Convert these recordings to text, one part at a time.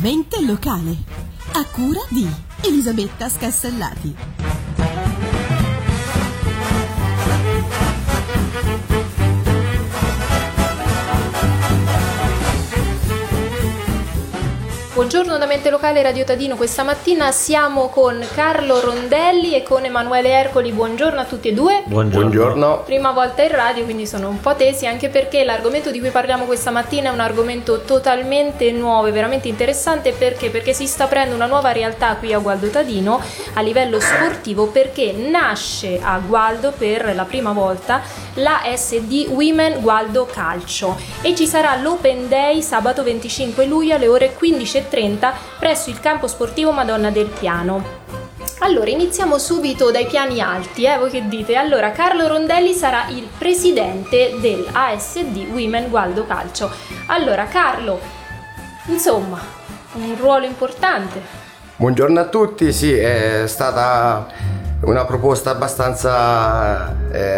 Giornalmente locale, a cura di Elisabetta Scastellati. Buongiorno da Mente Locale Radio Tadino, questa mattina siamo con Carlo Rondelli e con Emanuele Ercoli. Buongiorno a tutti e due. Buongiorno. Prima volta in radio, quindi sono un po' tesi, anche perché l'argomento di cui parliamo questa mattina è un argomento totalmente nuovo e veramente interessante. Perché si sta aprendo una nuova realtà qui a Gualdo Tadino a livello sportivo, perché nasce a Gualdo per la prima volta la SD Women Gualdo Calcio e ci sarà l'Open Day sabato 25 luglio alle ore 15:30 presso il campo sportivo Madonna del Piano. Allora, iniziamo subito dai piani alti, voi che dite? Allora, Carlo Rondelli sarà il presidente dell'ASD Women Gualdo Calcio. Allora, Carlo, insomma, un ruolo importante. Buongiorno a tutti, sì, è stata una proposta abbastanza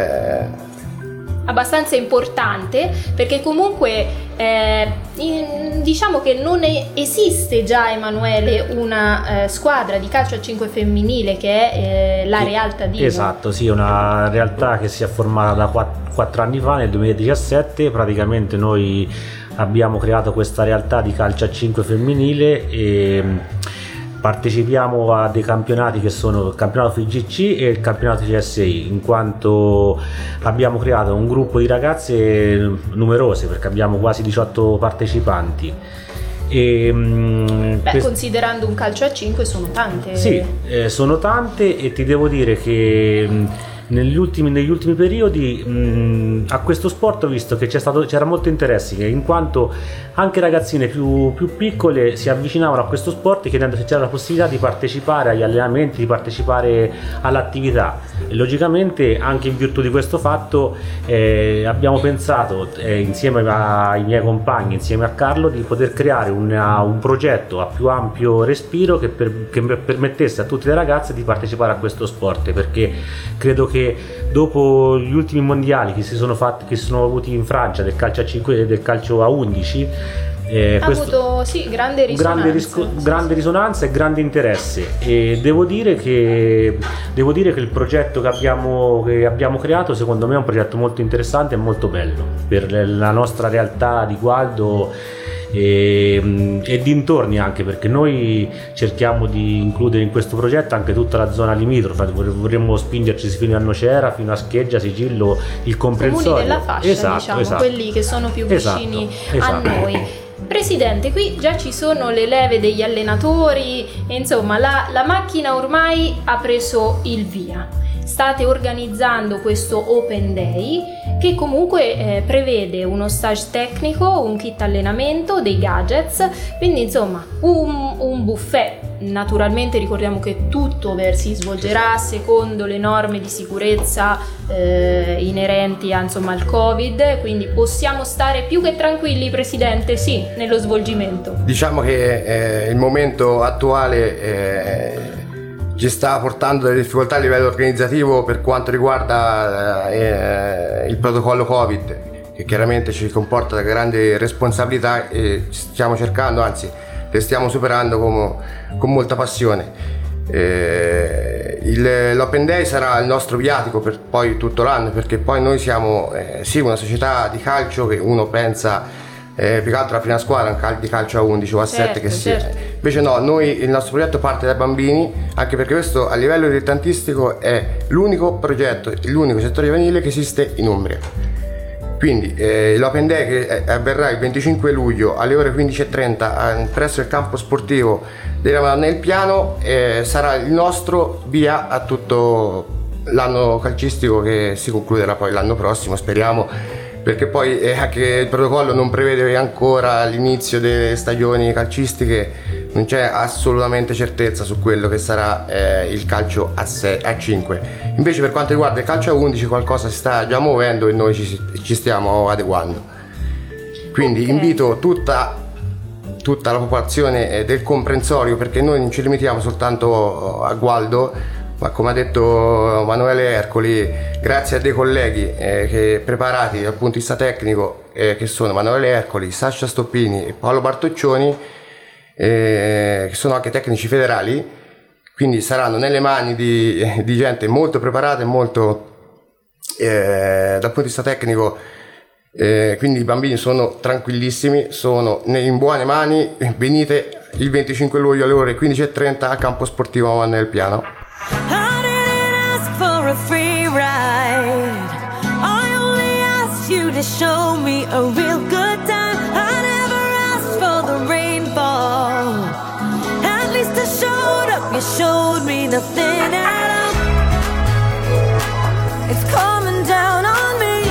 importante, perché comunque diciamo che non esiste già, Emanuele, una squadra di calcio a 5 femminile che è la Real Tadino. Esatto, sì, una realtà che si è formata da 4 anni fa, nel 2017. Praticamente noi abbiamo creato questa realtà di calcio a 5 femminile e partecipiamo a dei campionati che sono il campionato FIGC e il campionato CSI, in quanto abbiamo creato un gruppo di ragazze numerose, perché abbiamo quasi 18 partecipanti. Considerando un calcio a 5 sono tante. Sì, sono tante, e ti devo dire che negli ultimi periodi a questo sport ho visto che c'era molto interesse, in quanto anche ragazzine più piccole si avvicinavano a questo sport chiedendo se c'era la possibilità di partecipare agli allenamenti, di partecipare all'attività, e logicamente anche in virtù di questo fatto abbiamo pensato insieme ai miei compagni, insieme a Carlo, di poter creare un progetto a più ampio respiro che permettesse a tutte le ragazze di partecipare a questo sport, perché credo che dopo gli ultimi mondiali che si sono avuti in Francia del calcio a 5 e del calcio a 11 ha avuto grande risonanza e grande interesse, e devo dire che il progetto che abbiamo creato, secondo me, è un progetto molto interessante e molto bello per la nostra realtà di Gualdo e dintorni, anche perché noi cerchiamo di includere in questo progetto anche tutta la zona limitrofa. Vorremmo spingerci fino a Nocera, fino a Scheggia, Sigillo, il comprensorio, comuni della fascia, esatto. Quelli che sono più vicini a noi. Presidente, qui già ci sono le leve degli allenatori, e insomma la macchina ormai ha preso il via. State organizzando questo Open Day che comunque prevede uno stage tecnico, un kit allenamento, dei gadgets, quindi insomma un buffet. Naturalmente ricordiamo che tutto si svolgerà secondo le norme di sicurezza inerenti al Covid, quindi possiamo stare più che tranquilli, Presidente, sì, nello svolgimento. Diciamo che il momento attuale ci sta portando delle difficoltà a livello organizzativo per quanto riguarda il protocollo Covid, che chiaramente ci comporta grandi responsabilità, e stiamo cercando, anzi le stiamo superando con molta passione. L'Open Day sarà il nostro viatico per poi tutto l'anno, perché poi noi siamo una società di calcio che uno pensa più che altro la prima squadra di calcio a 11 o a 7 che sia. Invece no, il nostro progetto parte dai bambini, anche perché questo a livello dilettantistico è l'unico progetto, l'unico settore giovanile che esiste in Umbria. Quindi l'Open Day che avverrà il 25 luglio alle ore 15:30 presso il campo sportivo della Madonna del Piano sarà il nostro via a tutto l'anno calcistico, che si concluderà poi l'anno prossimo, speriamo, perché poi anche il protocollo non prevede ancora l'inizio delle stagioni calcistiche, non c'è assolutamente certezza su quello che sarà il calcio a 5. Invece per quanto riguarda il calcio a 11 qualcosa si sta già muovendo e noi ci stiamo adeguando. Quindi invito tutta la popolazione del comprensorio, perché noi non ci limitiamo soltanto a Gualdo, ma come ha detto Emanuele Ercoli, grazie a dei colleghi che preparati dal punto di vista tecnico, che sono Emanuele Ercoli, Sasha Stoppini e Paolo Bartoccioni, che sono anche tecnici federali, quindi saranno nelle mani di gente molto preparata e molto dal punto di vista tecnico, quindi i bambini sono tranquillissimi, sono in buone mani. Venite il 25 luglio alle ore 15:30 a Campo Sportivo Manne del Piano. To show me a real good time. I never asked for the rainfall. At least I showed up. You showed me nothing at all. It's coming down on me,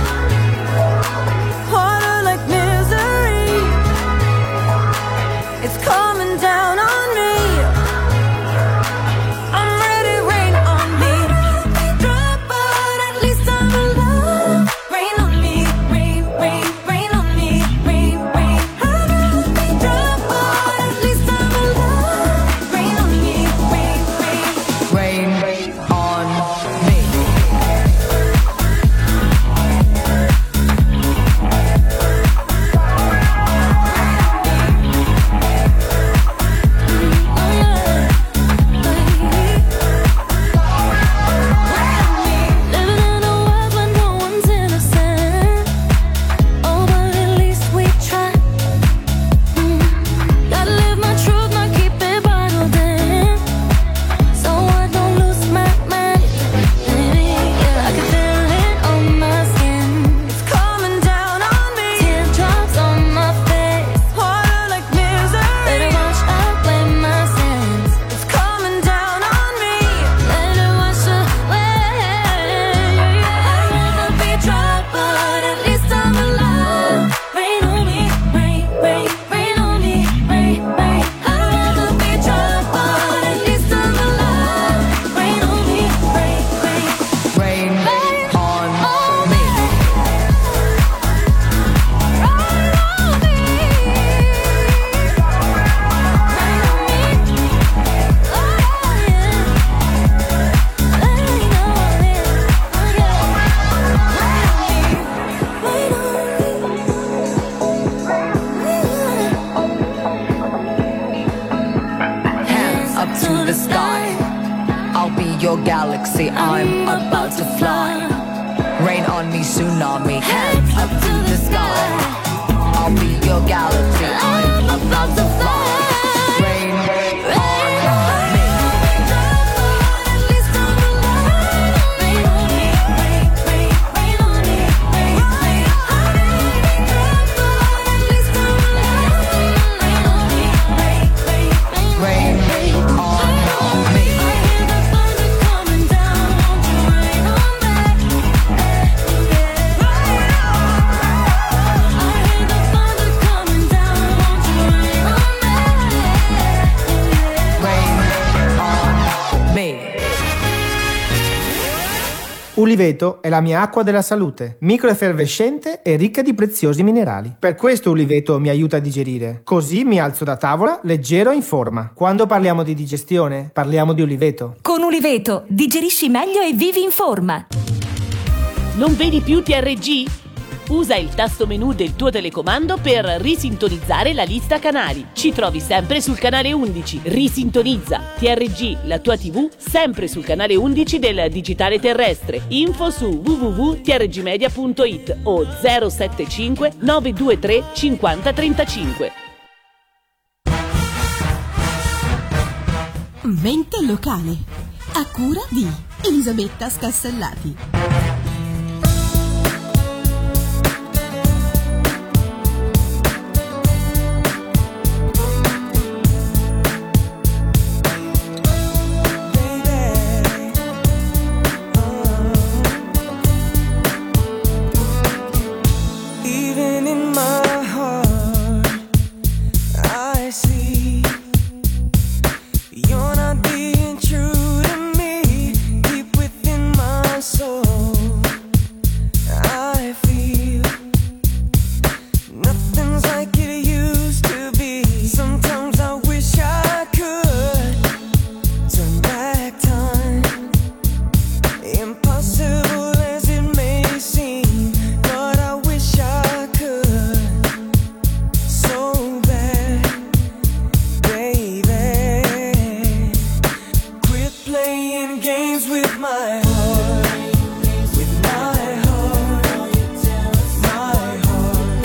harder like misery. It's coming down on me. I'm ready, rain on me. Drop, but at least I'm alive. Rain on me. Galaxy, I'm about to fly. Rain on me, tsunami, hands up to the sky. I'll be your galaxy, I'm about to fly. Rain on me. Uliveto è la mia acqua della salute, microeffervescente e ricca di preziosi minerali. Per questo Uliveto mi aiuta a digerire, così mi alzo da tavola leggero e in forma. Quando parliamo di digestione, parliamo di Uliveto. Con Uliveto digerisci meglio e vivi in forma. Non vedi più TRG? Usa il tasto menu del tuo telecomando per risintonizzare la lista canali. Ci trovi sempre sul canale 11. Risintonizza. TRG, la tua TV, sempre sul canale 11 del digitale terrestre. Info su www.trgmedia.it o 075 923 5035. Mente locale, a cura di Elisabetta Scassellati. You're not being true to me, deep within my soul. with my heart. With my heart. My heart.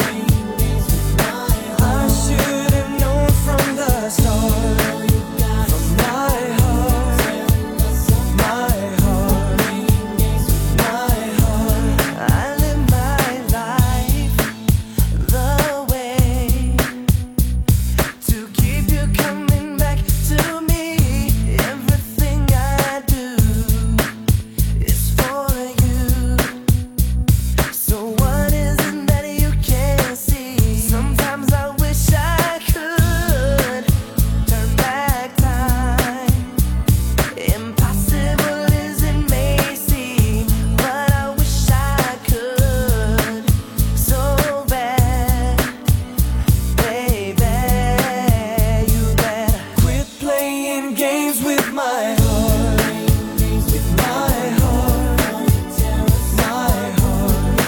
I should have known from the start. From my heart. My heart. My heart. I live my life the way to keep you coming back to me. Everything I do is for you. So what is it that you can't see? Sometimes I wish I could turn back time. Impossible as it may seem, but I wish I could so bad. Baby, you better quit playing games with my heart. With my heart. My heart.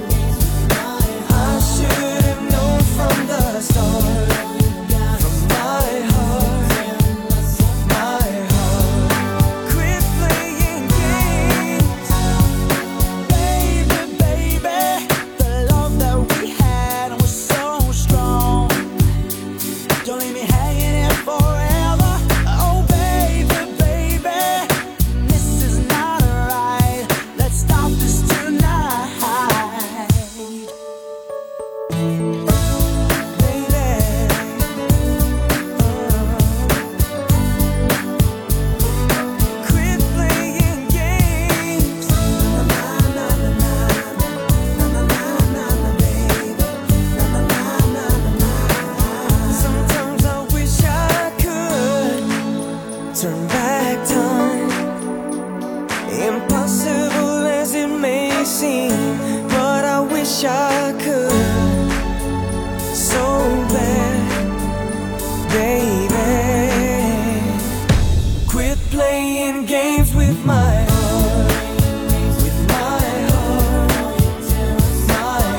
I should have known from the start. From my heart. My heart. Quit playing games. Baby, baby, the love that we had was so strong. Don't leave me hanging here forever. Oh baby, baby, this is not right. Let's stop this tonight. Quit playing games. Na na na na na na na na baby. Na na na na na. Sometimes I wish I could turn back time. Impossible as it may seem, but I wish I could so bad, baby. Quit playing games with my heart. With my heart. My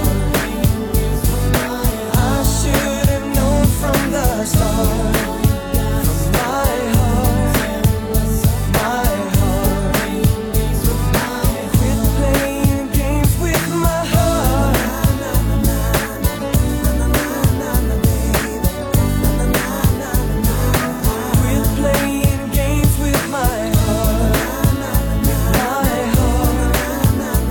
heart. I should have known from the start. From my heart. My heart. Quit playing games with my heart. Quit playing games with my heart. My heart.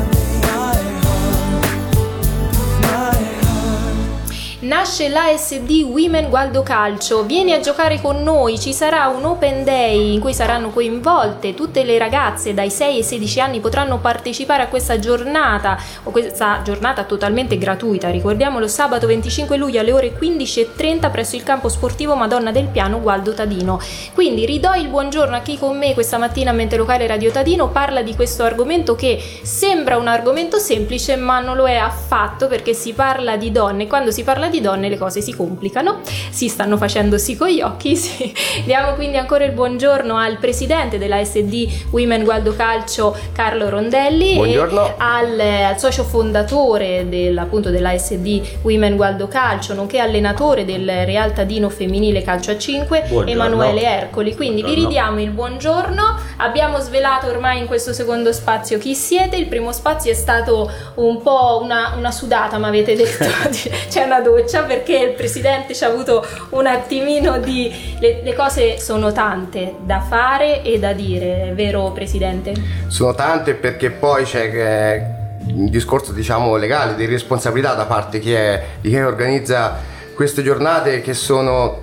My heart. Nasce l'ASD Women Gualdo Calcio, vieni a giocare con noi, ci sarà un open day in cui saranno coinvolte tutte le ragazze dai 6 ai 16 anni, potranno partecipare a questa giornata totalmente gratuita, ricordiamolo, sabato 25 luglio alle ore 15:30 presso il campo sportivo Madonna del Piano Gualdo Tadino. Quindi ridò il buongiorno a chi con me questa mattina a Mente Locale Radio Tadino parla di questo argomento che sembra un argomento semplice ma non lo è affatto, perché si parla di donne, quando si parla di donne le cose si complicano, si stanno facendo sì con gli occhi. Diamo quindi ancora il buongiorno al presidente dell'ASD Women Gualdo Calcio Carlo Rondelli. Buongiorno. E al socio fondatore dell'ASD Women Gualdo Calcio, nonché allenatore del Real Tadino femminile calcio a 5, Buongiorno. Emanuele Ercoli. Quindi vi ridiamo il buongiorno. Abbiamo svelato ormai in questo secondo spazio chi siete. Il primo spazio è stato un po' una sudata, ma avete detto c'è una doccia, perché il presidente ci ha avuto un attimino di le cose sono tante da fare e da dire, vero presidente? Sono tante, perché poi c'è un discorso, diciamo, legale, di responsabilità da parte di chi organizza queste giornate, che sono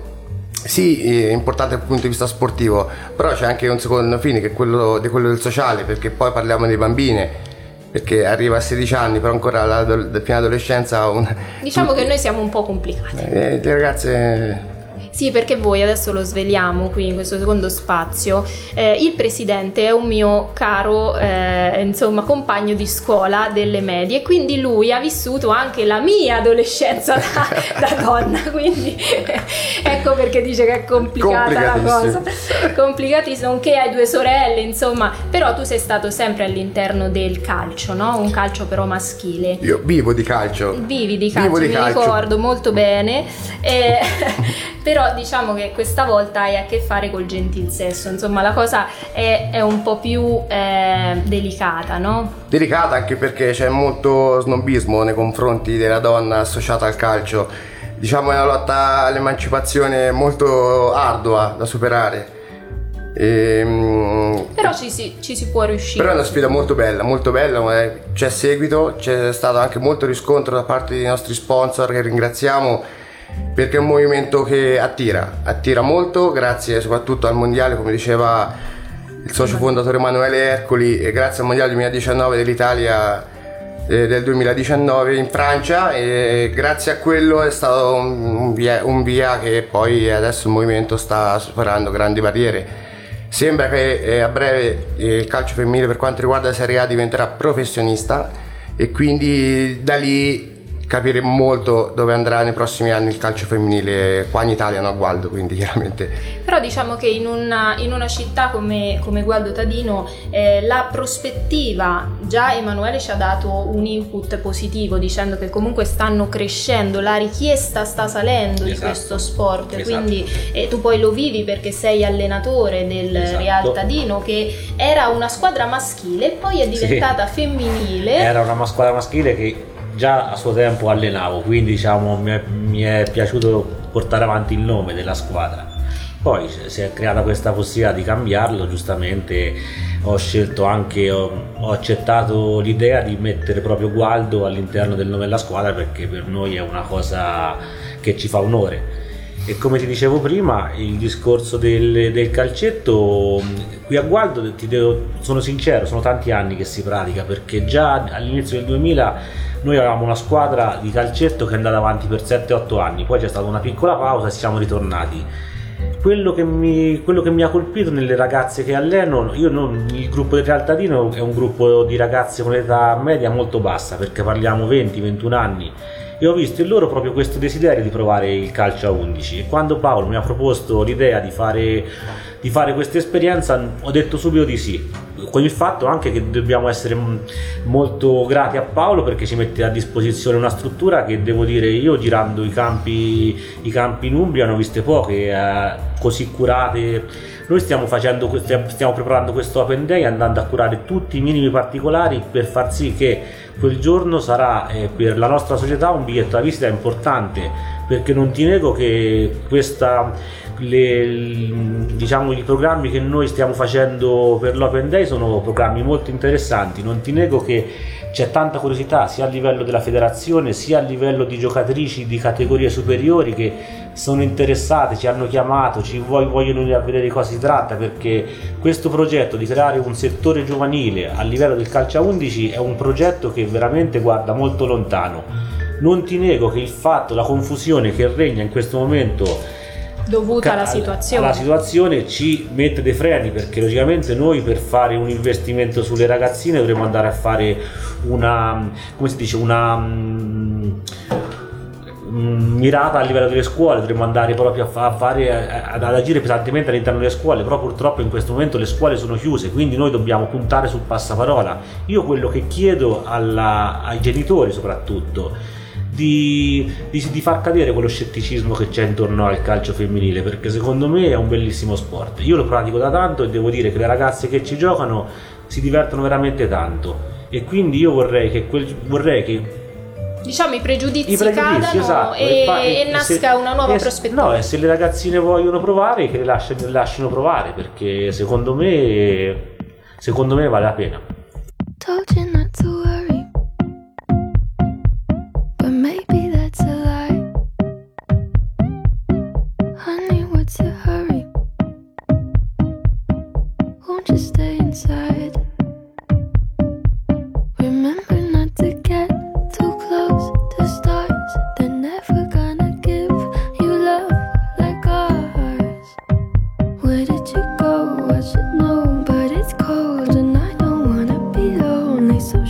sì importanti dal punto di vista sportivo, però c'è anche un secondo fine, che è quello del sociale, perché poi parliamo di bambine, perché arriva a 16 anni, però ancora fino all'adolescenza diciamo che noi siamo un po' complicati. Le ragazze. Sì, perché voi, adesso lo sveliamo qui in questo secondo spazio, il presidente è un mio caro compagno di scuola delle medie, e quindi lui ha vissuto anche la mia adolescenza da donna, quindi ecco perché dice che è complicata la cosa, complicatissimo, nonché hai 2 sorelle, insomma, però tu sei stato sempre all'interno del calcio, no? Un calcio però maschile. Io vivo di calcio. Vivi di calcio, mi ricordo molto bene, però Però diciamo che questa volta hai a che fare col gentil sesso, insomma la cosa è un po' più delicata, no? Delicata anche perché c'è molto snobismo nei confronti della donna associata al calcio. Diciamo è una lotta all'emancipazione molto ardua da superare. Però ci si può riuscire. Però è una sfida molto bella, c'è seguito, c'è stato anche molto riscontro da parte dei nostri sponsor che ringraziamo, perché è un movimento che attira molto, grazie soprattutto al mondiale, come diceva il socio fondatore Emanuele Ercoli, e grazie al mondiale 2019 dell'Italia del 2019 in Francia, e grazie a quello è stato un via che poi adesso il movimento sta superando grandi barriere. Sembra che a breve il calcio femminile per quanto riguarda la Serie A diventerà professionista, e quindi da lì capiremo molto dove andrà nei prossimi anni il calcio femminile qua in Italia, no a Gualdo, quindi chiaramente. Però diciamo che in una città come Gualdo Tadino la prospettiva, già Emanuele ci ha dato un input positivo dicendo che comunque stanno crescendo, la richiesta sta salendo di questo sport, quindi tu poi lo vivi perché sei allenatore del Real Tadino, che era una squadra maschile e poi è diventata femminile. Era una squadra maschile che già a suo tempo allenavo, quindi diciamo mi è piaciuto portare avanti il nome della squadra. Poi si è creata questa possibilità di cambiarlo, giustamente ho accettato l'idea di mettere proprio Gualdo all'interno del nome della squadra, perché per noi è una cosa che ci fa onore. E come ti dicevo prima, il discorso del calcetto qui a Gualdo, sono sincero, sono tanti anni che si pratica, perché già all'inizio del 2000 noi avevamo una squadra di calcetto che è andata avanti per 7-8 anni, poi c'è stata una piccola pausa e siamo ritornati. Quello che mi ha colpito nelle ragazze che alleno, il gruppo del Real Tadino è un gruppo di ragazze con età media molto bassa, perché parliamo 20-21 anni, e ho visto in loro proprio questo desiderio di provare il calcio a 11, e quando Paolo mi ha proposto l'idea di fare questa esperienza ho detto subito di sì, con il fatto anche che dobbiamo essere molto grati a Paolo perché ci mette a disposizione una struttura che, devo dire, io girando i campi in Umbria ne ho viste poche così curate. Noi stiamo preparando questo Open Day, andando a curare tutti i minimi particolari per far sì che quel giorno sarà per la nostra società un biglietto da visita importante, perché non ti nego che i programmi che noi stiamo facendo per l'Open Day sono programmi molto interessanti. Non ti nego che c'è tanta curiosità sia a livello della federazione sia a livello di giocatrici di categorie superiori che sono interessate, ci hanno chiamato, vogliono venire a vedere di cosa si tratta, perché questo progetto di creare un settore giovanile a livello del calcio a 11 è un progetto che veramente guarda molto lontano. Non ti nego che la confusione che regna in questo momento dovuta alla situazione ci mette dei freni, perché logicamente noi per fare un investimento sulle ragazzine dovremmo andare a fare una mirata a livello delle scuole, dovremmo andare proprio ad agire pesantemente all'interno delle scuole, però purtroppo in questo momento le scuole sono chiuse, quindi noi dobbiamo puntare sul passaparola. Io quello che chiedo ai genitori soprattutto di far cadere quello scetticismo che c'è intorno al calcio femminile, perché secondo me è un bellissimo sport. Io lo pratico da tanto e devo dire che le ragazze che ci giocano si divertono veramente tanto, e quindi io vorrei che diciamo i pregiudizi cadano e nasca una nuova prospettiva. No, e se le ragazzine vogliono provare, che le lasciano provare, perché secondo me vale la pena. Told you not to worry, but maybe that's a lie. Honey, what's your hurry? Won't you stay inside? Remember not to get too close to stars. They're never gonna give you love like ours. Where did you go? I should know, but it's cold and I don't wanna be lonely. So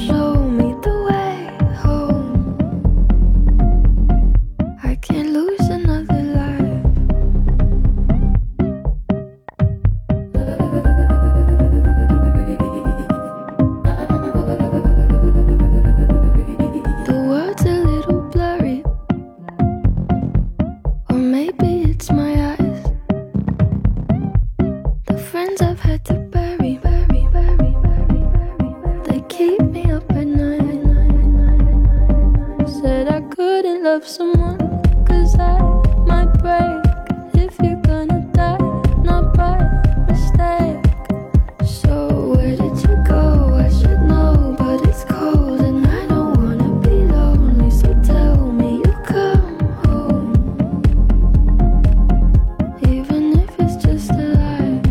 love someone, 'cause I might break if you're gonna die, not by mistake. So where did you go? I should know, but it's cold and I don't wanna be lonely, so tell me you'll come home, even if it's just a lie.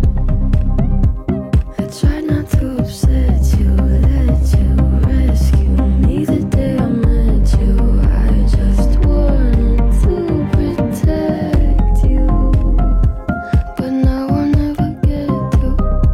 I try not to upset you, let you rescue me the day I met you. I just wanted to protect you, but now I'll never get to.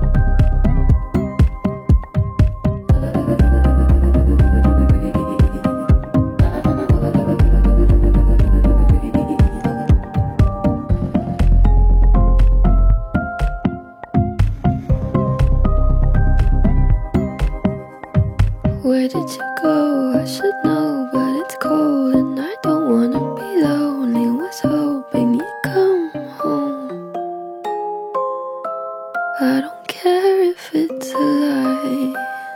Where did you go? I should know, but it's cold and I don't wanna be lonely. Was hoping you'd come home. I don't care if it's a lie.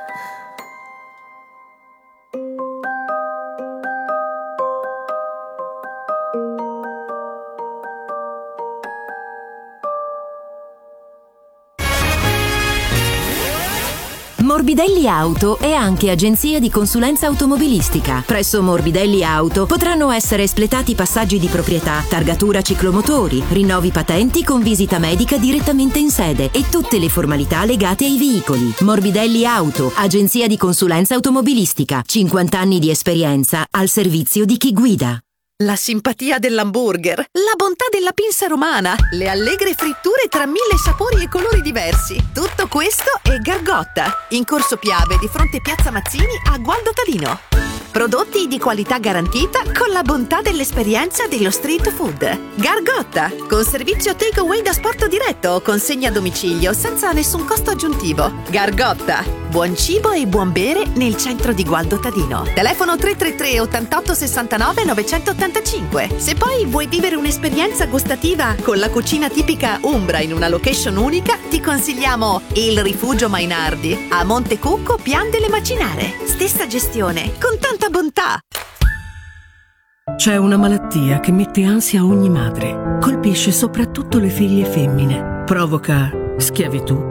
Morbidelli Auto è anche agenzia di consulenza automobilistica. Presso Morbidelli Auto potranno essere espletati passaggi di proprietà, targatura ciclomotori, rinnovi patenti con visita medica direttamente in sede e tutte le formalità legate ai veicoli. Morbidelli Auto, agenzia di consulenza automobilistica. 50 anni di esperienza al servizio di chi guida. La simpatia dell'hamburger, la bontà della pinza romana, le allegre fritture tra 1000 sapori e colori diversi. Tutto questo è Gargotta, in Corso Piave di fronte Piazza Mazzini a Gualdo Tadino. Prodotti di qualità garantita con la bontà dell'esperienza dello street food. Gargotta, con servizio take away da sporto diretto o consegna a domicilio senza nessun costo aggiuntivo. Gargotta, buon cibo e buon bere nel centro di Gualdo Tadino. Telefono 333 88 69 985. Se poi vuoi vivere un'esperienza gustativa con la cucina tipica umbra in una location unica, ti consigliamo il Rifugio Mainardi a Montecucco, Pian delle Macinare. Stessa gestione, con tanta bontà. C'è una malattia che mette ansia a ogni madre. Colpisce soprattutto le figlie femmine. Provoca schiavitù,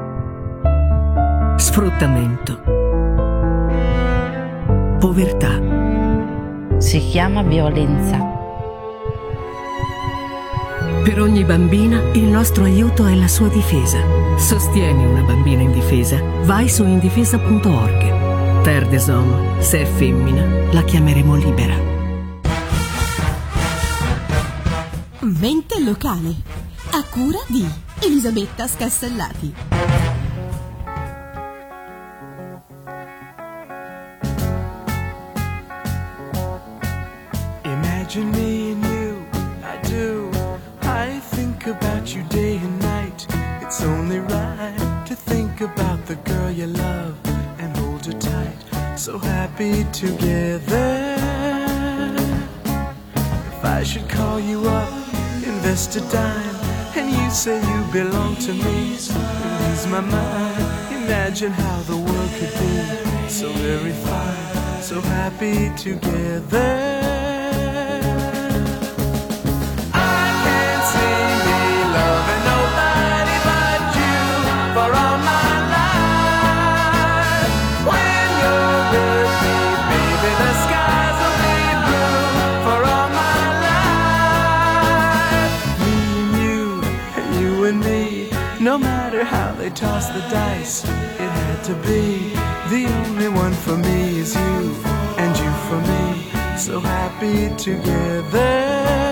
sfruttamento, povertà. Si chiama violenza. Per ogni bambina il nostro aiuto è la sua difesa. Sostieni una bambina indifesa. Vai su indifesa.org. Terre des Hommes, se è femmina, la chiameremo libera. Mente locale, a cura di Elisabetta Scastellati. Imagine me and you, I do. I think about you day and night. It's only right to think about the girl you love and hold her tight. So happy together. If I should call you up, invest a dime, and you say you belong to me, lose my mind. Imagine how the world could be so very fine, so happy together. No matter how they toss the dice, it had to be. The only one for me is you, and you for me, so happy together.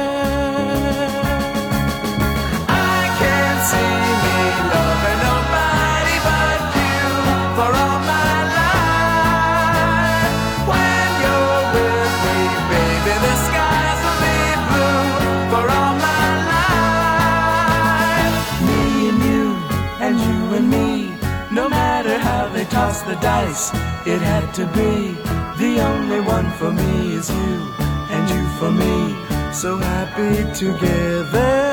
I can't see me loving nobody but you for all my life. When you're with me, baby, the skies will be blue for all my me. No matter how they toss the dice, it had to be. The only one for me is you, and you for me, so happy together.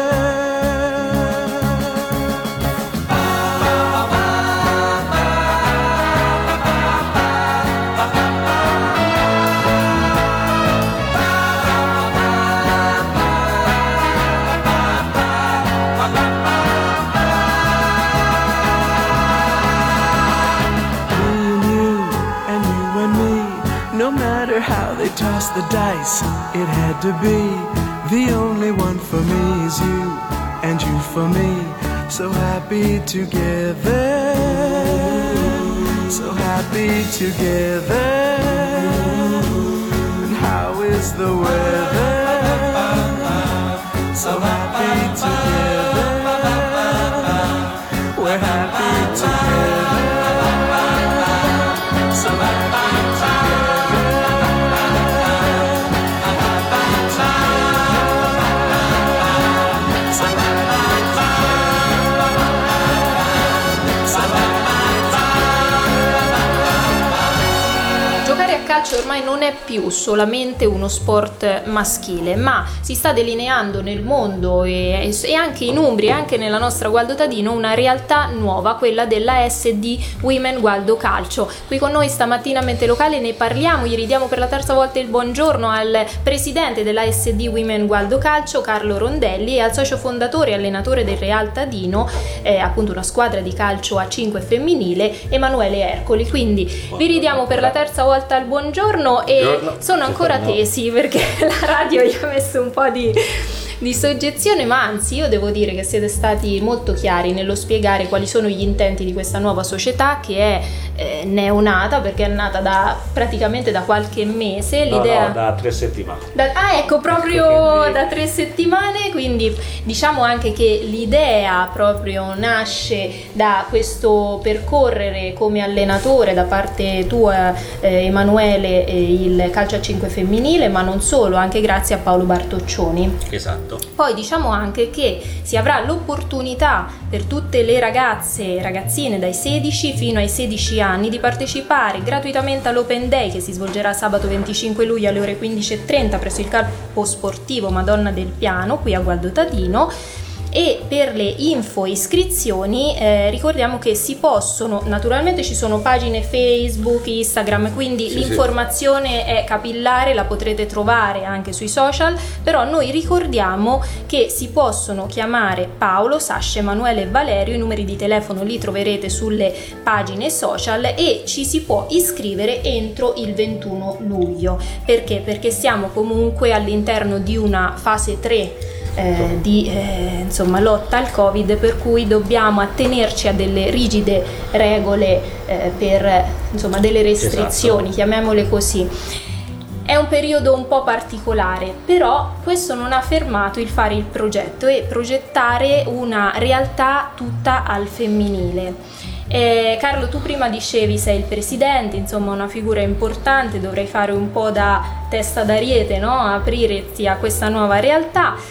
wonder how they tossed the dice. It had to be. The only one for me is you, and you for me. So happy together, so happy together. And how is the weather? So happy together. We're happy together. So happy together. So Giocare a calcio ormai non è più solamente uno sport maschile, ma si sta delineando nel mondo e anche in Umbria e anche nella nostra Gualdo Tadino una realtà nuova, quella della SD Women Gualdo Calcio. Qui con noi stamattina a Mente Locale ne parliamo, gli ridiamo per la terza volta il buongiorno al presidente della SD Women Gualdo Calcio, Carlo Rondelli, e al socio fondatore e allenatore del Real Tadino, appunto una squadra di calcio a 5 femminile, Emanuele Ercoli. Quindi vi ridiamo per la terza volta il buongiorno e sono ancora tesi perché la radio gli ha messo un po' di soggezione, ma anzi io devo dire che siete stati molto chiari nello spiegare quali sono gli intenti di questa nuova società che è neonata, perché è nata praticamente da qualche mese. L'idea da 3 settimane. Proprio da 3 settimane, quindi diciamo anche che l'idea proprio nasce da questo percorrere come allenatore da parte tua, Emanuele, il calcio a 5 femminile, ma non solo, anche grazie a Paolo Bartoccioni. Esatto. Poi diciamo anche che si avrà l'opportunità per tutte le ragazzine dai 16 fino ai 16 anni di partecipare gratuitamente all'Open Day che si svolgerà sabato 25 luglio alle ore 15:30 presso il campo sportivo Madonna del Piano qui a Gualdo Tadino. E per le info e iscrizioni ricordiamo che si possono, naturalmente ci sono pagine Facebook, Instagram, quindi l'informazione è capillare, la potrete trovare anche sui social, però noi ricordiamo che si possono chiamare Paolo, Sasha, Emanuele e Valerio, i numeri di telefono li troverete sulle pagine social e ci si può iscrivere entro il 21 luglio. Perché? Perché siamo comunque all'interno di una fase 3 di lotta al Covid, per cui dobbiamo attenerci a delle rigide regole per delle restrizioni, chiamiamole così. È un periodo un po' particolare, però questo non ha fermato il fare il progetto e progettare una realtà tutta al femminile. Carlo, tu prima dicevi sei il presidente, una figura importante, dovrai fare un po' da testa d'ariete, no? Aprirti a questa nuova realtà.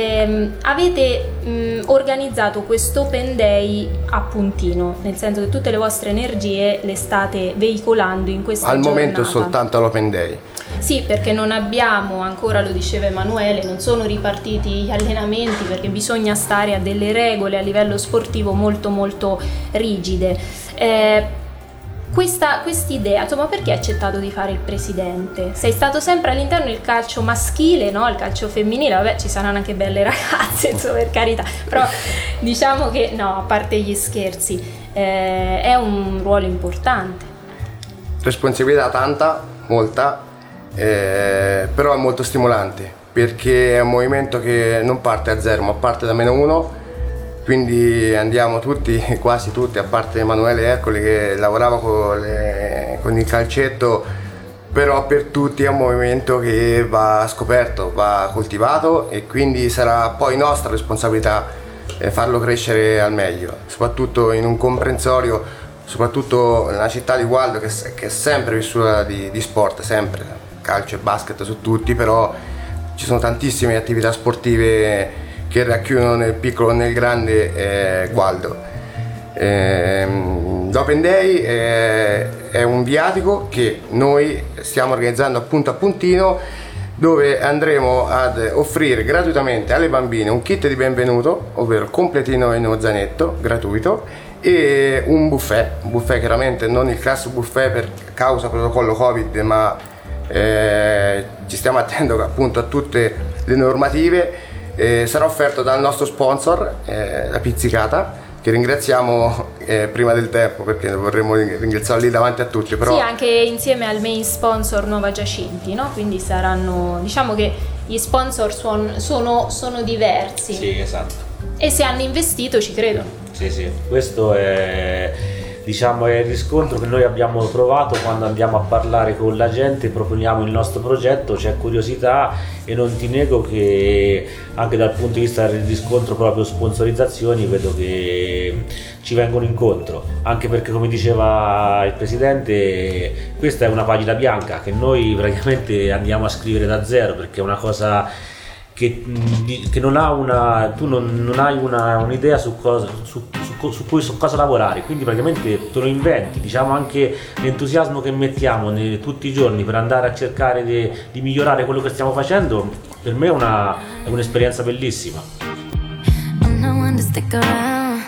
Avete organizzato questo Open Day a puntino, nel senso che tutte le vostre energie le state veicolando in questa giornata. Al momento soltanto l'Open Day. Sì, perché non abbiamo ancora, lo diceva Emanuele, non sono ripartiti gli allenamenti perché bisogna stare a delle regole a livello sportivo molto molto rigide. Quest'idea, perché hai accettato di fare il presidente? Sei stato sempre all'interno del calcio maschile, no? Il calcio femminile, vabbè, ci saranno anche belle ragazze, per carità, però diciamo che no, a parte gli scherzi, è un ruolo importante. Responsabilità tanta, molta, però è molto stimolante, perché è un movimento che non parte a zero, ma parte da -1. Quindi andiamo tutti, quasi tutti, a parte Emanuele Ercoli che lavorava con il calcetto, però per tutti è un movimento che va scoperto, va coltivato e quindi sarà poi nostra responsabilità farlo crescere al meglio, soprattutto in un comprensorio, soprattutto nella città di Gualdo che è sempre vissuta di sport, sempre, calcio e basket su tutti, però ci sono tantissime attività sportive che racchiudono nel piccolo e nel grande Gualdo. L'Open Day è un viatico che noi stiamo organizzando appunto a Puntino, dove andremo ad offrire gratuitamente alle bambine un kit di benvenuto, ovvero completino e uno zainetto gratuito, e un buffet chiaramente non il classico buffet per causa protocollo Covid, ma ci stiamo attendendo appunto a tutte le normative. Sarà offerto dal nostro sponsor, la Pizzicata, che ringraziamo prima del tempo, perché vorremmo ringraziarlo lì davanti a tutti, però sì, anche insieme al main sponsor Nuova Giacinti, no? Quindi saranno, diciamo che gli sponsor sono diversi. Sì, esatto. E se hanno investito ci credono. Sì, questo è, diciamo, è il riscontro che noi abbiamo provato quando andiamo a parlare con la gente, proponiamo il nostro progetto, c'è curiosità, e non ti nego che anche dal punto di vista del riscontro proprio sponsorizzazioni vedo che ci vengono incontro, anche perché, come diceva il presidente, questa è una pagina bianca che noi praticamente andiamo a scrivere da zero, perché è una cosa che non ha tu non hai un'idea su cosa lavorare, quindi praticamente te lo inventi. Diciamo, anche l'entusiasmo che mettiamo tutti i giorni per andare a cercare di migliorare quello che stiamo facendo, per me è un'esperienza bellissima. I'm no one to stick around.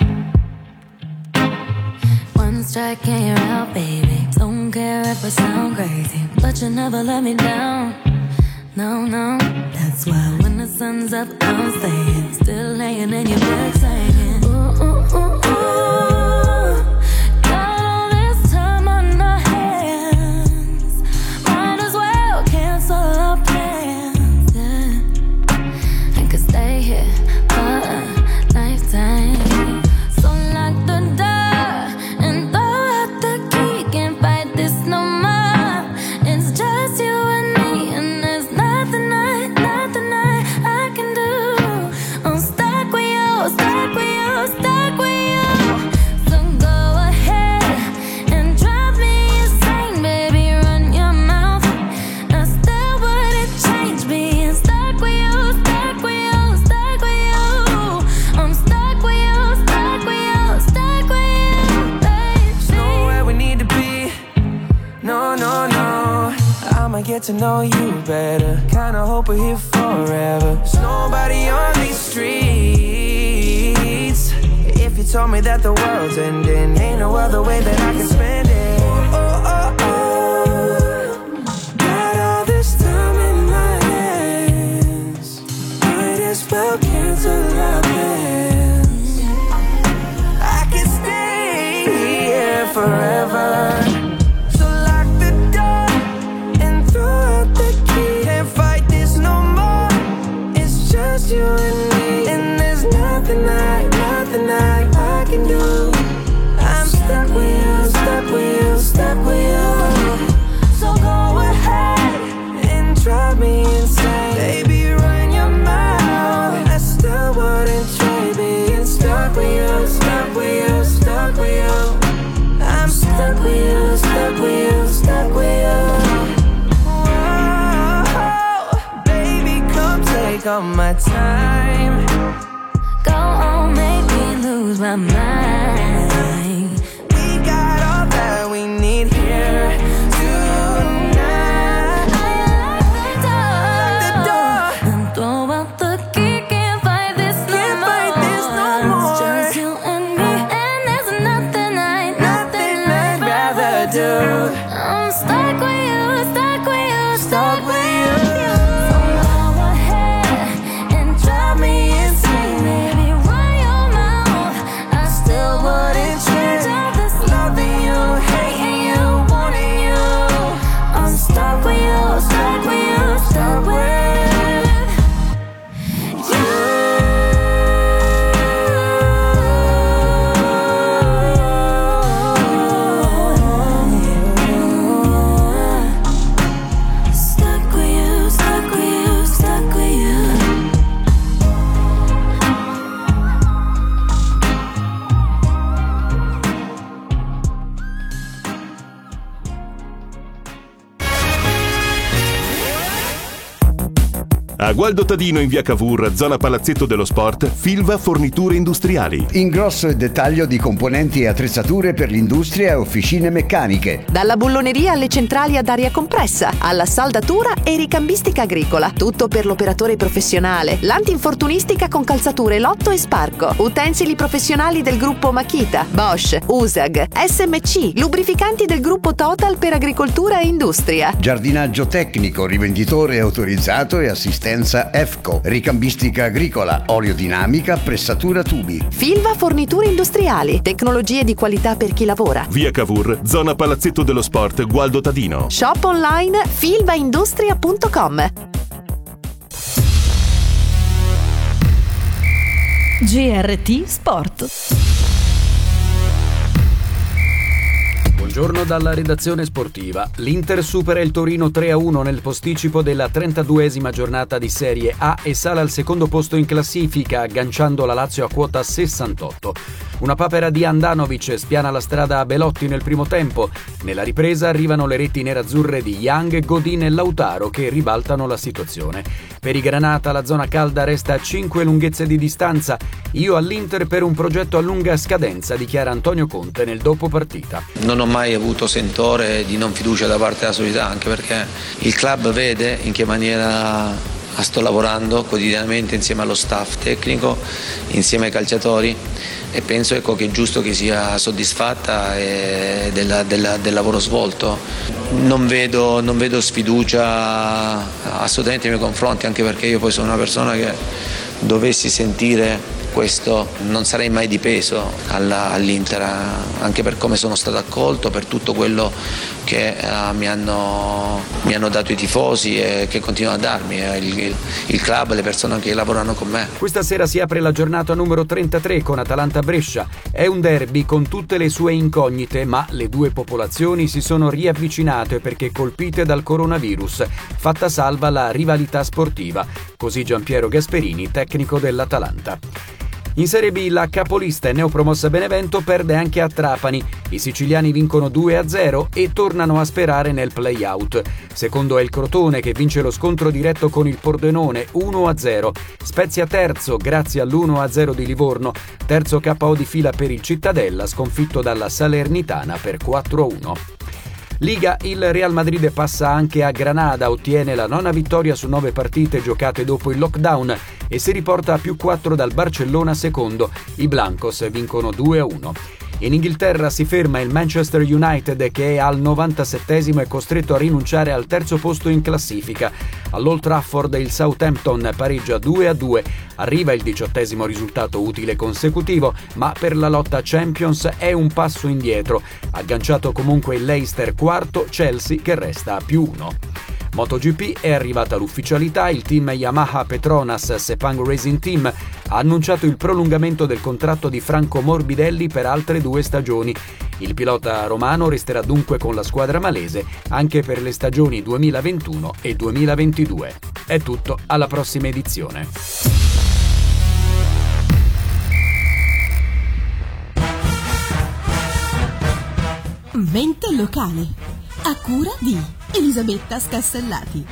One strike and you're out, baby. Don't care if I sound crazy, but you never let me down. No, that's why when the sun's up, I'm staying, still laying in your bed saying, ooh, ooh, ooh, ooh. Got all this time on our hands, might as well cancel our plans, yeah. I could stay here for a lifetime. So lock the door and throw out the key, can't fight this no more. It's just you and me, and there's nothing I can do. I'm stuck with you, stuck with you, stuck with you. So go ahead and drive me insane, baby, run your mouth. I still wouldn't change being stuck with you, stuck with you, stuck with you. I'm stuck with you, stuck with you, stuck with you, baby. It's nowhere we need to be. No, I'ma get to know you better. Kinda hope we're here forever. There's nobody on these streets. If you told me that the world's ending, ain't no other way that I can spend it. Oh. Got all this time in my hands, might as well cancel our plans. I can stay here forever. So lock the door and throw out the key. Can't fight this no more. It's just you and me, and there's nothing I can do. I'm stuck with you, stuck with you, stuck with you. So go ahead and drive me insane, baby, run your mouth. I still wouldn't trade being stuck with you, stuck with you, stuck with you. I'm stuck with you, stuck with you, stuck with you. Whoa, baby, come take all my time. Go on, make me lose my mind. We got all that we need here tonight. Lock the door and throw out the key. Can't fight this no more. It's just you and me, and there's nothing I'd rather do. I'm stuck with you, stuck with you, stuck with you. So go ahead and drive me insane, baby, run your mouth. I still wouldn't change all this loving you, hating you, wanting you. I'm stuck with you, stuck with you, stuck with you. Stuck with you, stuck with you, stuck with you. A Gualdo Tadino in via Cavour, zona Palazzetto dello Sport, Filva Forniture Industriali. Ingrosso e dettaglio di componenti e attrezzature per l'industria e officine meccaniche. Dalla bulloneria alle centrali ad aria compressa, alla saldatura e ricambistica agricola. Tutto per l'operatore professionale. L'antinfortunistica con calzature Lotto e Sparco. Utensili professionali del gruppo Makita, Bosch, USAG, SMC. Lubrificanti del gruppo Total per agricoltura e industria. Giardinaggio tecnico, rivenditore autorizzato e assistenza Consulenza EFCO, ricambistica agricola, oleodinamica, pressatura tubi. Filva Forniture Industriali, tecnologie di qualità per chi lavora. Via Cavour, zona Palazzetto dello Sport, Gualdo Tadino. Shop online filvaindustria.com. GRT Sport. Buongiorno dalla redazione sportiva. L'Inter supera il Torino 3-1 nel posticipo della 32esima giornata di Serie A e sale al secondo posto in classifica, agganciando la Lazio a quota 68. Una papera di Handanovic spiana la strada a Belotti nel primo tempo. Nella ripresa arrivano le reti nerazzurre di Young, Godin e Lautaro che ribaltano la situazione. Per i Granata la zona calda resta a 5 lunghezze di distanza. Io all'Inter per un progetto a lunga scadenza, dichiara Antonio Conte nel dopo partita. Non ho mai avuto sentore di non fiducia da parte della società, anche perché il club vede in che maniera sto lavorando quotidianamente insieme allo staff tecnico, insieme ai calciatori, e penso che è giusto che sia soddisfatta del lavoro svolto. Non vedo sfiducia assolutamente nei miei confronti, anche perché io poi sono una persona che dovessi sentire questo non sarei mai di peso all'Inter, anche per come sono stato accolto, per tutto quello che mi hanno dato i tifosi e che continuano a darmi il club, le persone che lavorano con me. Questa sera si apre la giornata numero 33 con Atalanta-Brescia. È un derby con tutte le sue incognite, ma le due popolazioni si sono riavvicinate perché colpite dal coronavirus, fatta salva la rivalità sportiva. Così Giampiero Gasperini, tecnico dell'Atalanta. In Serie B la capolista e neopromossa Benevento perde anche a Trapani. I siciliani vincono 2-0 e tornano a sperare nel play-out. Secondo è il Crotone che vince lo scontro diretto con il Pordenone 1-0. Spezia terzo grazie all'1-0 di Livorno. Terzo KO di fila per il Cittadella, sconfitto dalla Salernitana per 4-1. Liga, il Real Madrid passa anche a Granada, ottiene la 9ª vittoria su 9 partite giocate dopo il lockdown e si riporta a +4 dal Barcellona secondo. I Blancos vincono 2-1. In Inghilterra si ferma il Manchester United che è al 97esimo e costretto a rinunciare al terzo posto in classifica. All'Old Trafford il Southampton pareggia 2-2, arriva il 18esimo risultato utile consecutivo, ma per la lotta Champions è un passo indietro. Agganciato comunque il Leicester quarto, Chelsea che resta a +1. MotoGP è arrivata l'ufficialità, il team Yamaha Petronas Sepang Racing Team ha annunciato il prolungamento del contratto di Franco Morbidelli per altre 2 stagioni. Il pilota romano resterà dunque con la squadra malese anche per le stagioni 2021 e 2022. È tutto, alla prossima edizione. Mente locale, a cura di Elisabetta Scassellati.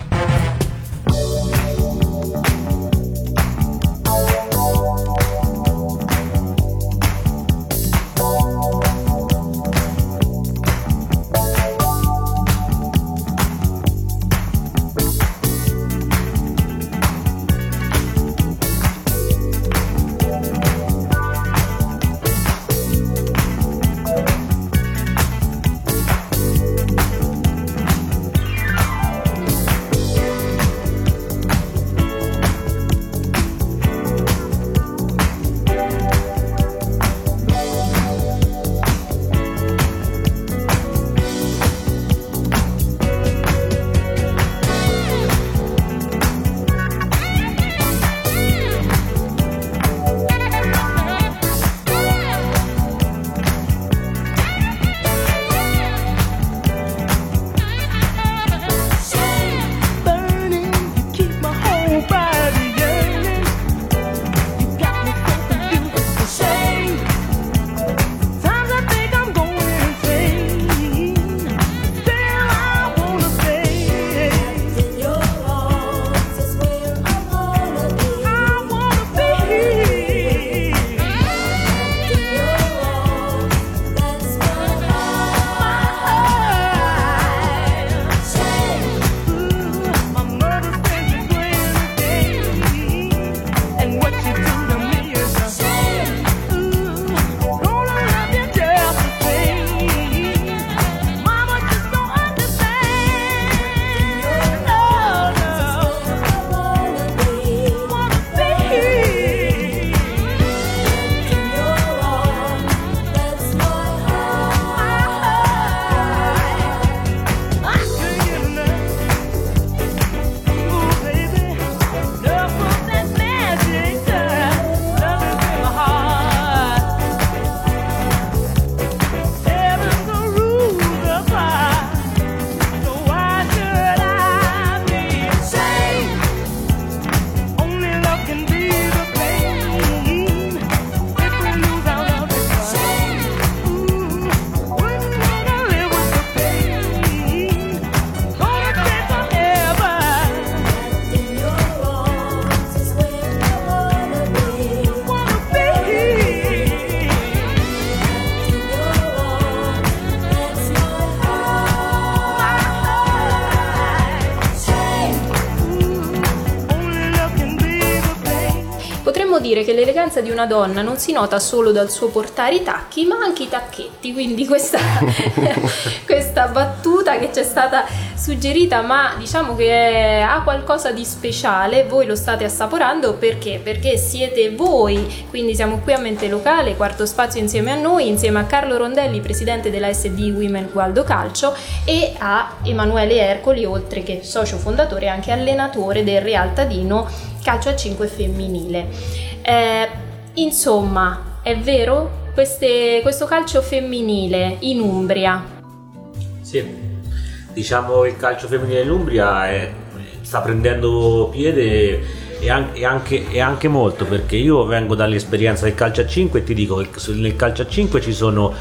dire che l'eleganza di una donna non si nota solo dal suo portare i tacchi, ma anche i tacchetti, quindi questa battuta che ci è stata suggerita, ma diciamo che ha qualcosa di speciale, voi lo state assaporando perché siete voi, quindi siamo qui a Mente Locale, Quarto Spazio insieme a noi, insieme a Carlo Rondelli, presidente della SD Women Gualdo Calcio, e a Emanuele Ercoli, oltre che socio fondatore, anche allenatore del Real Tadino Calcio a 5 femminile. Insomma, è vero? Questo calcio femminile in Umbria. Sì, diciamo il calcio femminile in Umbria sta prendendo piede e anche molto, perché io vengo dall'esperienza del calcio a 5 e ti dico che nel calcio a 5 ci sono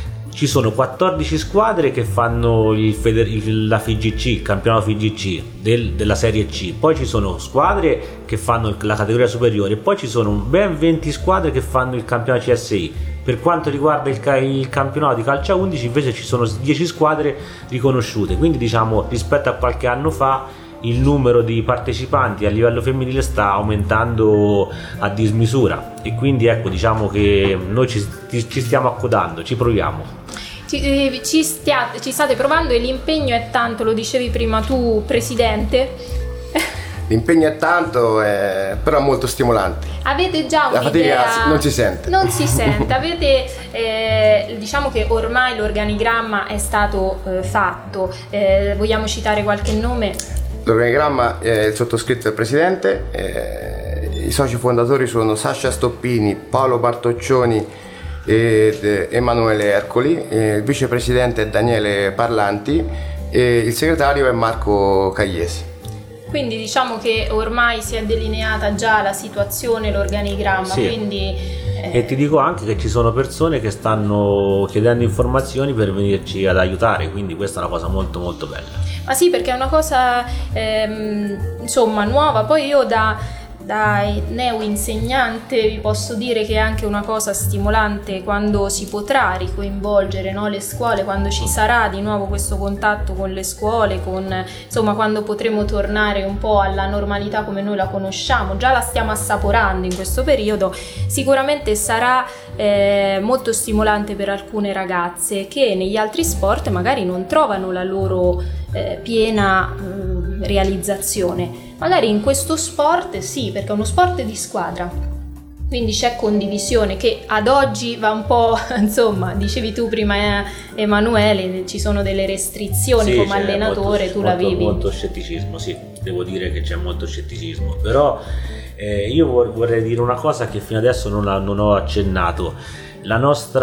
14 squadre che fanno la FIGC, il campionato FIGC della Serie C, poi ci sono squadre che fanno la categoria superiore, poi ci sono ben 20 squadre che fanno il campionato CSI. Per quanto riguarda il campionato di calcio a 11 invece ci sono 10 squadre riconosciute, quindi diciamo rispetto a qualche anno fa il numero di partecipanti a livello femminile sta aumentando a dismisura, e quindi ecco, diciamo che noi ci stiamo accodando, ci proviamo. Ci state provando e l'impegno è tanto, lo dicevi prima tu, presidente. L'impegno è tanto, però è molto stimolante. Avete già La un'idea? fatica non si sente. Non si sente. Avete, diciamo che ormai l'organigramma è stato fatto. Vogliamo citare qualche nome? L'organigramma è il sottoscritto del presidente. I soci fondatori sono Sasha Stoppini, Paolo Bartoccioni ed Emanuele Ercoli. Il vicepresidente è Daniele Parlanti e il segretario è Marco Cagliesi. Quindi diciamo che ormai si è delineata già la situazione, l'organigramma, sì. Quindi e ti dico anche che ci sono persone che stanno chiedendo informazioni per venirci ad aiutare, quindi questa è una cosa molto molto bella. Ma sì, perché è una cosa insomma nuova. Poi io da neo insegnante vi posso dire che è anche una cosa stimolante quando si potrà ricoinvolgere, no, le scuole, quando ci sarà di nuovo questo contatto con le scuole, insomma quando potremo tornare un po' alla normalità come noi la conosciamo. Già la stiamo assaporando in questo periodo. Sicuramente sarà molto stimolante per alcune ragazze che negli altri sport magari non trovano la loro piena realizzazione. Magari in questo sport sì, perché è uno sport di squadra, quindi c'è condivisione che ad oggi va un po', insomma, dicevi tu prima Emanuele, ci sono delle restrizioni, sì, come allenatore, tu la vivi. Molto scetticismo, sì, devo dire che c'è molto scetticismo, però io vorrei dire una cosa che fino adesso non ho accennato. La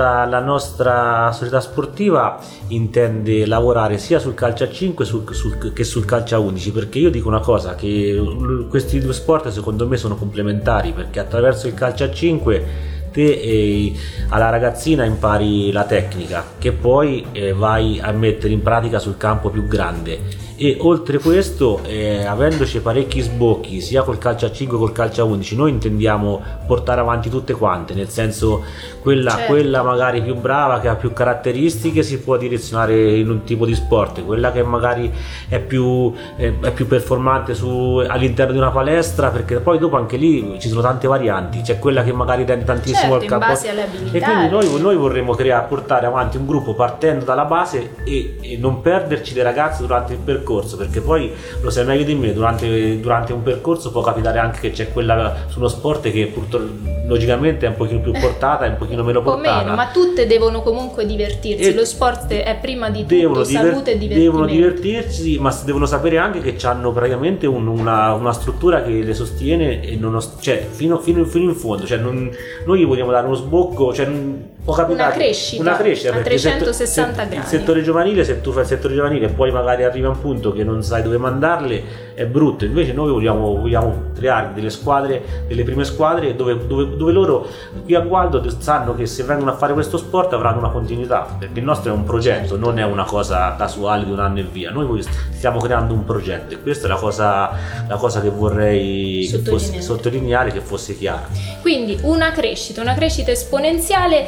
nostra società sportiva intende lavorare sia sul calcio a 5 che sul calcio a 11, perché io dico una cosa, che questi due sport secondo me sono complementari, perché attraverso il calcio a 5 te alla ragazzina impari la tecnica che poi vai a mettere in pratica sul campo più grande, e oltre questo avendoci parecchi sbocchi sia col calcio a 5 che col calcio a 11 noi intendiamo portare avanti tutte quante, nel senso quella magari più brava, che ha più caratteristiche, si può direzionare in un tipo di sport, quella che magari è più performante all'interno di una palestra, perché poi dopo anche lì ci sono tante varianti, c'è quella che magari tende tantissimo al campo, in base alle abilità, e quindi noi vorremmo portare avanti un gruppo partendo dalla base e non perderci le ragazze durante il percorso, perché poi lo sai meglio di me, durante un percorso può capitare anche che c'è quella sullo sport che purtroppo logicamente è un pochino più portata e un pochino meno portata, meno, ma tutte devono comunque divertirsi, lo sport è prima di tutto salute e divertimento. Devono divertirsi, ma devono sapere anche che hanno praticamente una struttura che le sostiene e fino in fondo, cioè noi vogliamo dare uno sbocco, cioè può capitare una crescita a 360 gradi. Il settore giovanile, se tu fai il settore giovanile e poi magari arriva a un punto che non sai dove mandarle, è brutto. Invece noi vogliamo creare delle squadre, delle prime squadre dove loro qui a Gualdo sanno che se vengono a fare questo sport avranno una continuità, perché il nostro è un progetto, non è una cosa casuale di un anno e via. Noi stiamo creando un progetto e questa è la cosa che vorrei sottolineare, che fosse chiara. Quindi una crescita esponenziale.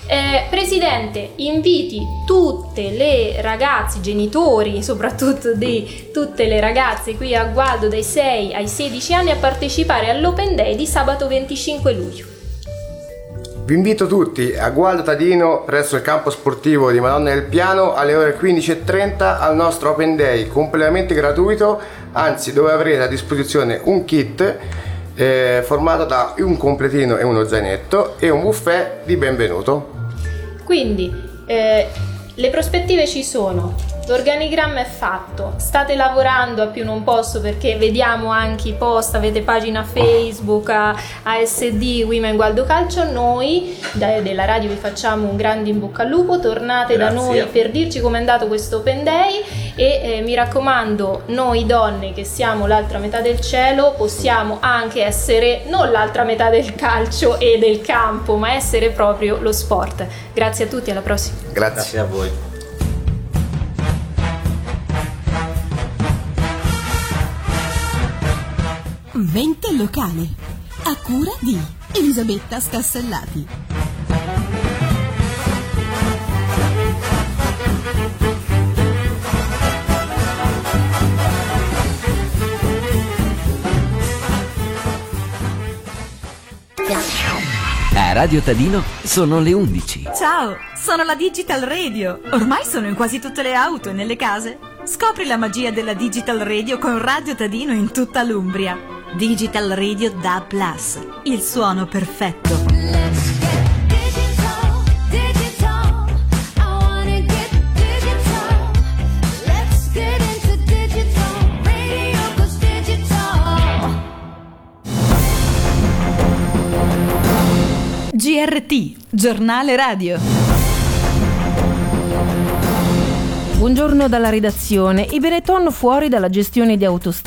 Presidente, inviti tutte le ragazze, genitori soprattutto di tutte le ragazze qui a Gualdo dai 6 ai 16 anni a partecipare all'Open Day di sabato 25 luglio. Vi invito tutti a Gualdo Tadino presso il campo sportivo di Madonna del Piano alle ore 15:30 al nostro Open Day completamente gratuito, anzi dove avrete a disposizione un kit formato da un completino e uno zainetto e un buffet di benvenuto. Quindi le prospettive ci sono, l'organigramma è fatto, state lavorando a più non posso perché vediamo anche i post, avete pagina Facebook, ASD, Women Gualdo Calcio. Noi della radio vi facciamo un grande in bocca al lupo, tornate da noi per dirci com'è andato questo Open Day e mi raccomando, noi donne che siamo l'altra metà del cielo possiamo anche essere non l'altra metà del calcio e del campo, ma essere proprio lo sport. Grazie a tutti, alla prossima. Grazie a voi. Vente locale, a cura di Elisabetta Scassellati. A Radio Tadino sono le 11. Ciao, sono la Digital Radio. Ormai sono in quasi tutte le auto e nelle case. Scopri la magia della Digital Radio con Radio Tadino in tutta l'Umbria. Digital Radio DAB+, il suono perfetto. GRT, giornale radio. Buongiorno dalla redazione. I Benetton fuori dalla gestione di Autostrade.